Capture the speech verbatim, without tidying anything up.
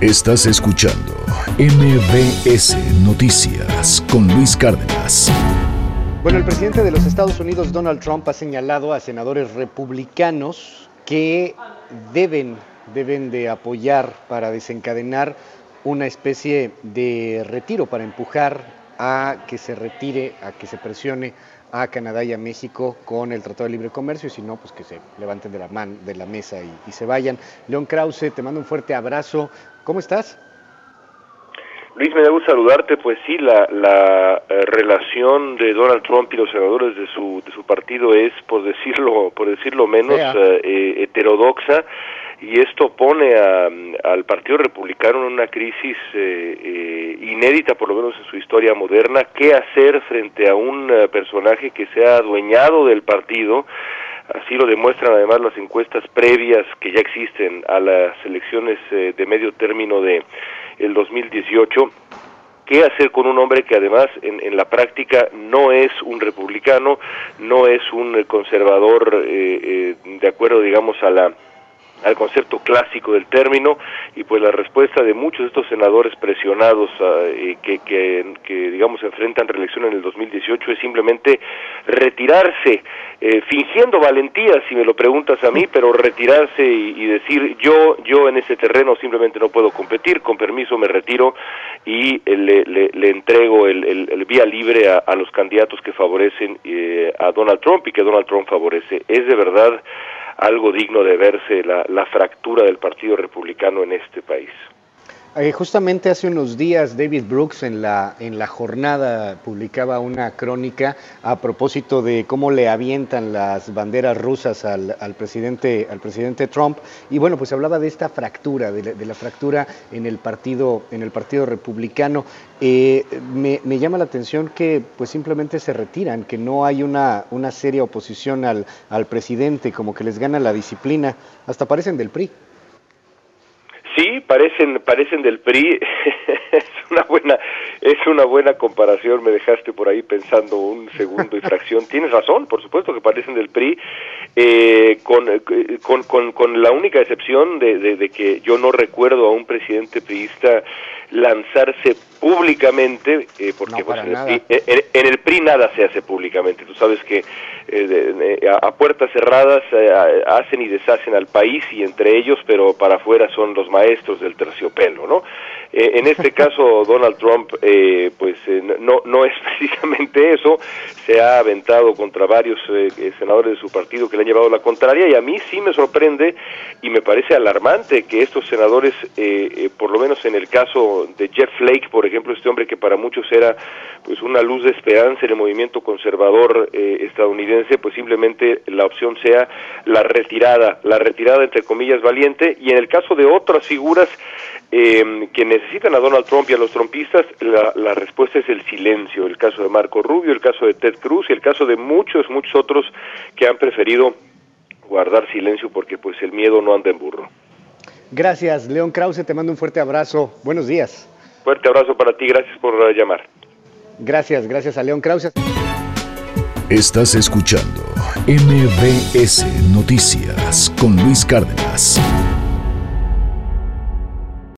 Estás escuchando M B S Noticias con Luis Cárdenas. Bueno, el presidente de los Estados Unidos, Donald Trump, ha señalado a senadores republicanos que deben, deben de apoyar para desencadenar una especie de retiro, para empujar a que se retire, a que se presione a Canadá y a México con el Tratado de Libre Comercio, y si no, pues que se levanten de la, man, de la mesa y, y se vayan. León Krause, te mando un fuerte abrazo. ¿Cómo estás? Luis, me da gusto saludarte. Pues sí, la, la eh, relación de Donald Trump y los senadores de su de su partido es, por decirlo por decirlo menos, eh, eh, heterodoxa, y esto pone a, al Partido Republicano en una crisis eh, eh, inédita, por lo menos en su historia moderna. ¿Qué hacer frente a un uh, personaje que se ha adueñado del partido? Así lo demuestran además las encuestas previas que ya existen a las elecciones eh, de medio término de el dos mil dieciocho. ¿Qué hacer con un hombre que además en, en la práctica no es un republicano, no es un conservador eh, eh, de acuerdo, digamos, a la al concepto clásico del término? Y pues la respuesta de muchos de estos senadores presionados uh, que, que, que digamos enfrentan reelección en el dos mil dieciocho es simplemente retirarse, eh, fingiendo valentía, si me lo preguntas a mí, pero retirarse y, y decir yo yo en ese terreno simplemente no puedo competir, con permiso me retiro y eh, le, le, le entrego el, el, el vía libre a, a los candidatos que favorecen eh, a Donald Trump y que Donald Trump favorece. Es de verdad algo digno de verse la, la fractura del Partido Republicano en este país. Eh, justamente hace unos días David Brooks en la en la jornada publicaba una crónica a propósito de cómo le avientan las banderas rusas al, al presidente al presidente Trump, y bueno, pues hablaba de esta fractura, de la, de la fractura en el partido en el partido republicano. Eh, me, me llama la atención que pues simplemente se retiran, que no hay una una seria oposición al al presidente, como que les gana la disciplina, hasta parecen del P R I. Sí, parecen parecen del P R I. es una buena es una buena comparación. Me dejaste por ahí pensando un segundo y fracción. Tienes razón, por supuesto que parecen del P R I, eh, con, con con con la única excepción de, de, de que yo no recuerdo a un presidente priista lanzarse públicamente, eh, porque no, pues, en, el el P R I, en, en el P R I nada se hace públicamente. Tú sabes que eh, de, de, a, a puertas cerradas eh, hacen y deshacen al país y entre ellos, pero para afuera son los maestros del terciopelo, ¿no? Eh, en este caso, Donald Trump, eh, pues eh, no no es precisamente eso. Se ha aventado contra varios eh, senadores de su partido que le han llevado la contraria, y a mí sí me sorprende y me parece alarmante que estos senadores, eh, eh, por lo menos en el caso de Jeff Flake, por ejemplo, este hombre que para muchos era pues una luz de esperanza en el movimiento conservador eh, estadounidense, pues simplemente la opción sea la retirada, la retirada entre comillas valiente. Y en el caso de otras figuras eh, que necesitan a Donald Trump y a los trumpistas, la, la respuesta es el silencio. El caso de Marco Rubio, el caso de Ted Cruz y el caso de muchos, muchos otros que han preferido guardar silencio porque pues el miedo no anda en burro. Gracias, León Krause, te mando un fuerte abrazo. Buenos días. Fuerte abrazo para ti, gracias por uh, llamar. Gracias, gracias a León Krause. Estás escuchando M B S Noticias con Luis Cárdenas.